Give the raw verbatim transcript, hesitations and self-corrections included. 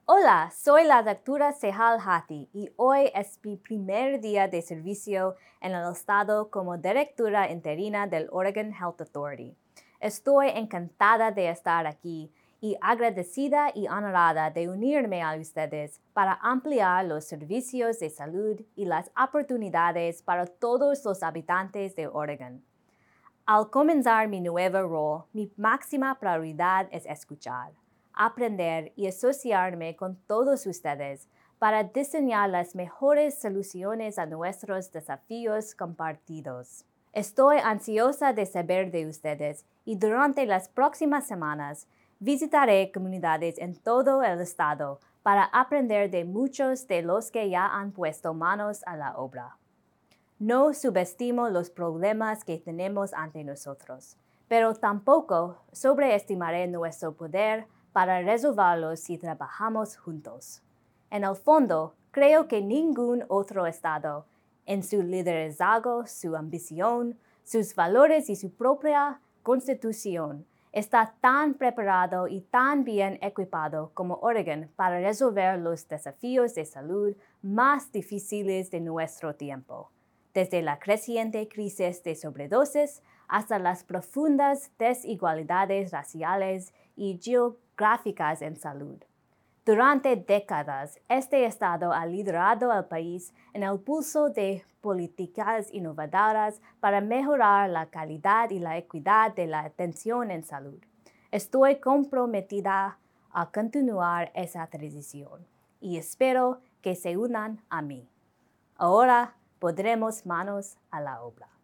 Hola, soy la doctora Sehal Hathi y hoy es mi primer día de servicio en el estado como directora interina del Oregon Health Authority. Estoy encantada de estar aquí y agradecida y honrada de unirme a ustedes para ampliar los servicios de salud y las oportunidades para todos los habitantes de Oregon. Al comenzar mi nuevo rol, mi máxima prioridad es escuchar, aprender y asociarme con todos ustedes para diseñar las mejores soluciones a nuestros desafíos compartidos. Estoy ansiosa de saber de ustedes y durante las próximas semanas visitaré comunidades en todo el estado para aprender de muchos de los que ya han puesto manos a la obra. No subestimo los problemas que tenemos ante nosotros, pero tampoco sobreestimaré nuestro poder para resolverlos si trabajamos juntos. En el fondo, creo que ningún otro estado, en su liderazgo, su ambición, sus valores y su propia constitución, está tan preparado y tan bien equipado como Oregon para resolver los desafíos de salud más difíciles de nuestro tiempo, desde la creciente crisis de sobredosis hasta las profundas desigualdades raciales y geográficas en salud. Durante décadas, este estado ha liderado al país en el pulso de políticas innovadoras para mejorar la calidad y la equidad de la atención en salud. Estoy comprometida a continuar esa tradición y espero que se unan a mí. Ahora podremos manos a la obra.